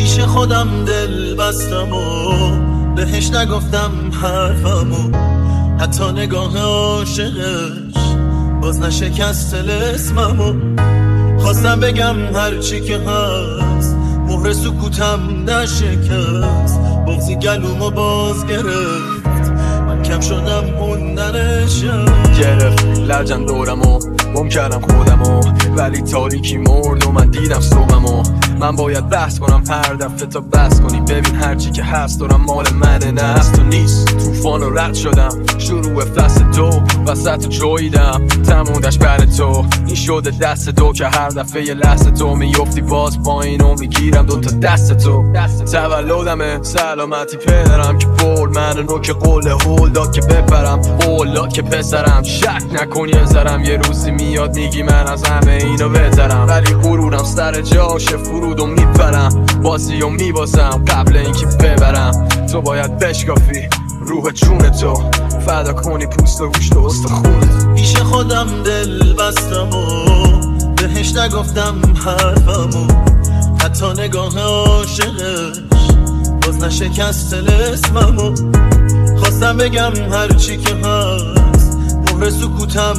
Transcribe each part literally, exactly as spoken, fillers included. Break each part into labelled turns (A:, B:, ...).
A: پیش خودم دل بستم و بهش نگفتم حرفمو، حتی نگاه عاشقش باز نشکست طلسممو. خواستم بگم هرچی که هست، مهر سکوتم نشکست، بغضی گلومو باز گرفت، من کم شدم موندنشم.
B: گرفت لرجم دورمو، گم کردم خودمو، ولی تاریکی مرد و من دیدم صبحمو. من باید بحث کنم هر دفعه تا بس کنی، ببین هرچی که هست دارم مال منه نه از تو نیست. توفان رو رد شدم، شروع فصل دو، وسط جویدم تموندش بر تو. این شده دست دو که هر دفعه یه لحظه تو میفتی باز پایین و میگیرم دوتا دست تو. تولدمه سلامتی پدرم که برد من رو که قول هول داد که بپرم، قول داد که پسرم شک نکنی ازرم، یه روزی میاد میگی من از همه اینو بهترم. ولی غرورم سر جاشه فرودو میپرم، بازی و میبازم قبل اینکه ببرم. تو باید بشکافی روح جون تو، فدا کنی پوست و گوشت و استخونت.
A: پیش خودم دل بستم و بهش نگفتم حرفمو، حتی نگاه عاشقش باز نشکست طلسممو. خواستم بگم هرچی که هست، مهر سکوتم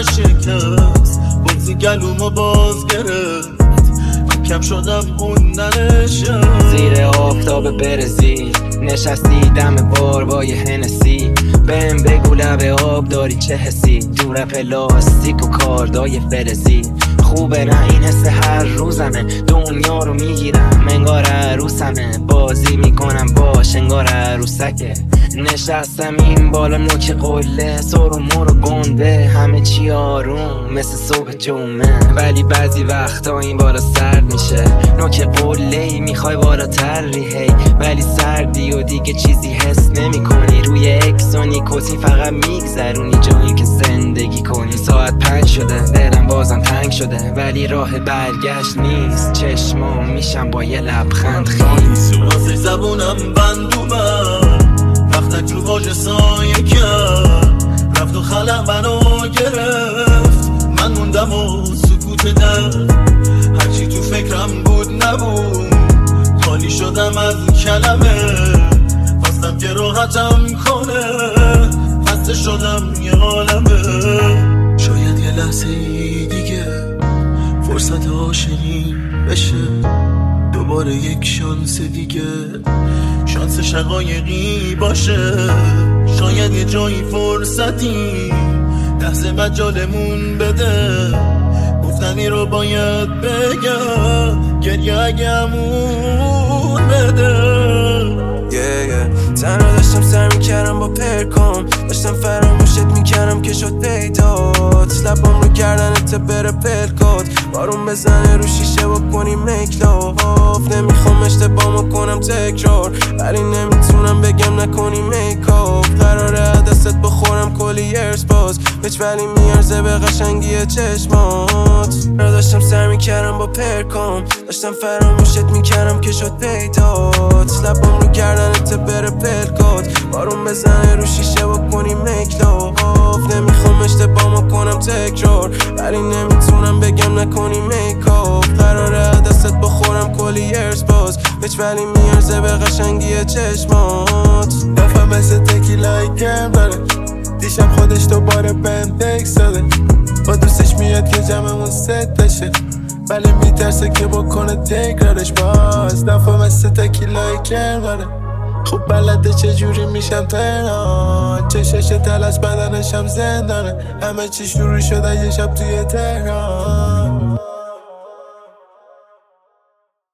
A: نشکست، بغضی گلومو باز گرفت، من کم شدم موندنشم.
C: زیر آفتاب برزیل نشستی دم بار با یه هنسی، بهم بگو لب آب داری چه حسی، دور پلاستیک و کاردای فلزی. خوبه نه این حس هر روزمه، دنیا رو میگیرم انگار عروسمه، بازی میکنم باش انگار عروسکه. نشستم این بالا نوک قله، سر و مور و گنده همه چی آروم مثل صبح جمعه. ولی بعضی وقتا این بالا سرد میشه، نوک قله ای میخوای بالا تری هی، ولی سردی و دیگه چیزی حس نمی کنی. روی اکس و نیکوتین فقط میگذرونی جایی که زندگی کنی. ساعت پنج شده دلم بازم تنگ شده، ولی راه برگشت نیست، چشمام میشم با یه لبخند خیز.
A: واسه زبونم بند اومد، وقتک رو واژه سایه کرد، رفت و خلق منو گرفت، من موندم و سکوت در، هرچی تو فکرم بود نبود، خالی شدم از کلمه، خواستم که راحتم کنه، خسته شدم یه عالمه. شاید یه لحظه دیگه فرصت عاشقی بشه، دوباره یک شانس دیگه، شانس شقایقی باشه. شاید یه جایی فرصتی لحظه مجالمون بده، گفتنی رو باید بگم، گریه اگمون بده.
D: yeah, yeah. تنها داشتم سر میکردم با پرکام، داشتم فراموشت میکردم که شد پیدات، لبام رو گردنت بره پلکات، بارون بزنه رو شیشه و کنی میکلاف. نمیخوام اشتباهمو کنم تکرار، ولی نمیتونم بگم نکنی میکاپ. قراره دستت بخورم کلی ارس باز، هیچ ولی میارزه به قشنگی چشمات. داشتم سر میکردم با پرکام، داشتم فراموشت میکردم که شد پیدات، لبام رو گردنت بره پلکات، بارون بزنه رو شیشه و کنی میکلاف. نمیخوام اشتباهمو کنم تکرار، ولی نمیتونم بگم نکنی میکاپ. قراره دستت بخورم کلی ارس باز، هیچ ولی میارزه به قشنگی چشمات.
E: دفعه مثل تکیلای کم داره، دیشب خودش دوباره بهم تکس داده، با دوستش میاد که جمعمون ست بشه، ولی میترسه که بکنه تکرارش باز. دفعه مثل تکیلای کم داره، خوب بلده چجوری میشم تهران، چشش تل از بدنشم زندانه، همه چی شروع شده یه شب توی تهران.